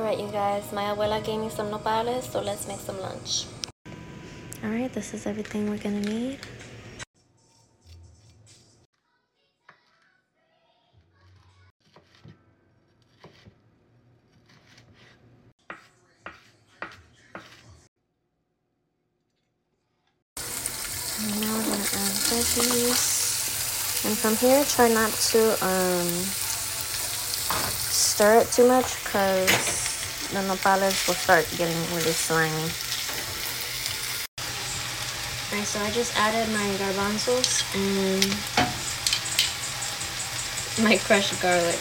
Alright, you guys, my abuela gave me some nopales, so let's make some lunch. Alright, this is everything we're gonna need. And now we're gonna add veggies. And from here, try not to stir it too much because the nopales will start getting really slimy. Alright, so I just added my garbanzos and my crushed garlic.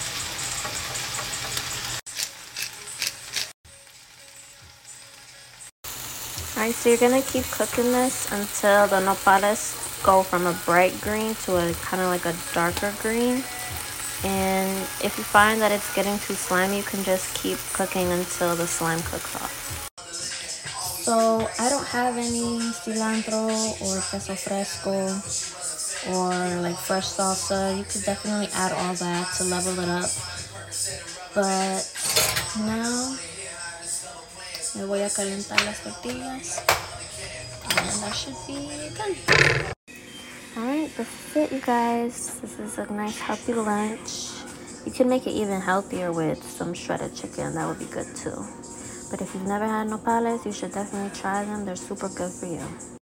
Alright, so you're gonna keep cooking this until the nopales go from a bright green to a kind of like a darker green. And if you find that it's getting too slimy, you can just keep cooking until the slime cooks off. So I don't have any cilantro or queso fresco or like fresh salsa. You could definitely add all that to level it up. But now me voy a calentar las tortillas and that should be done. Alright, this is it, you guys. This is a nice healthy lunch. You can make it even healthier with some shredded chicken. That would be good too. But if you've never had nopales, you should definitely try them. They're super good for you.